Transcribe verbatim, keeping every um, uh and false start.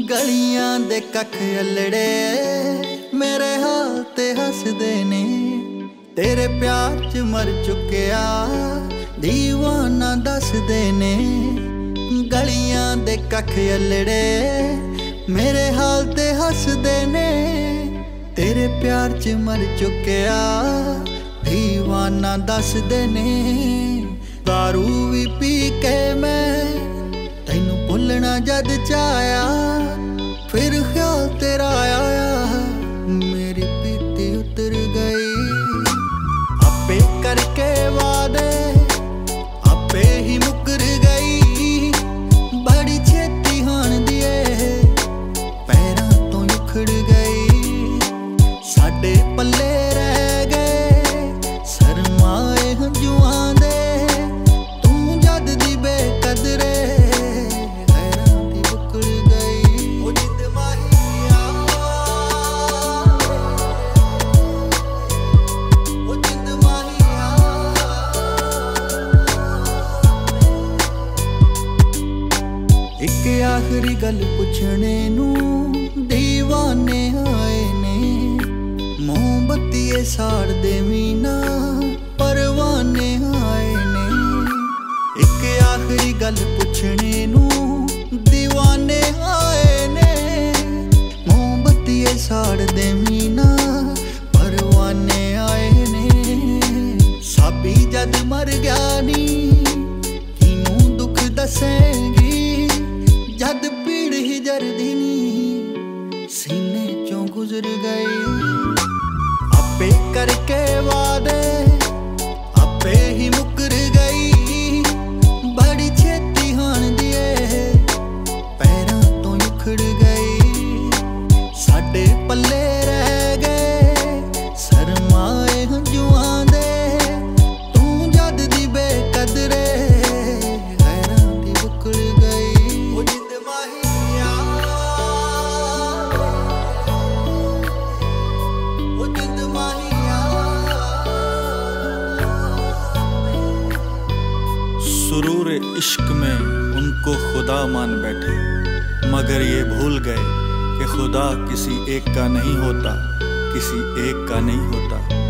गलियां दे कख अल्लड़े मेरे हाल ते हसदे ने। तेरे प्यार च मर चुकिया दीवाना दसदे ने। गलियां दे कख अल्लड़े मेरे हाल ते हसदे ने। तेरे प्यार च मर चुकिया दीवाना दसदे ने। दारू भी पी के मैं तैनू भुलना जद चाया, फिर ख्याल तेरा आया मेरी पीती उतर गई। आपे करके वादे आपे ही मुकर गई। बड़ी छेती हाण दिए पैरां तो उखड़ गई। साडे पल्ले रह गए शर्माए हंजुआं दे। तू जद दी बेकदरे एक आखिरी गल पुछने नू दीवाने आए ने। मोमबत्ती साड़ दे मीना परवाने आए ने। एक आखिरी गल पुछने नू दीवाने आए ने। मोमबत्ती साड़ दे मीना परवाने आए ने। साबी जद मर गया नी किनू दुख दसेंगी। जद पीड़ ही जरदी नी सीने चों गुजर गई। आपे करके वादे आपे ही मुकर गई। बड़ी छेती हाण दिए पैरां तो उखड़ गई। साडे पल्ले रह गए शर्माए हंजुआं दे। तू जद दी बेकदरे गैरां दी बुकड़ गई। सुरूर इश्क में उनको खुदा मान बैठे, मगर ये भूल गए कि खुदा किसी एक का नहीं होता, किसी एक का नहीं होता।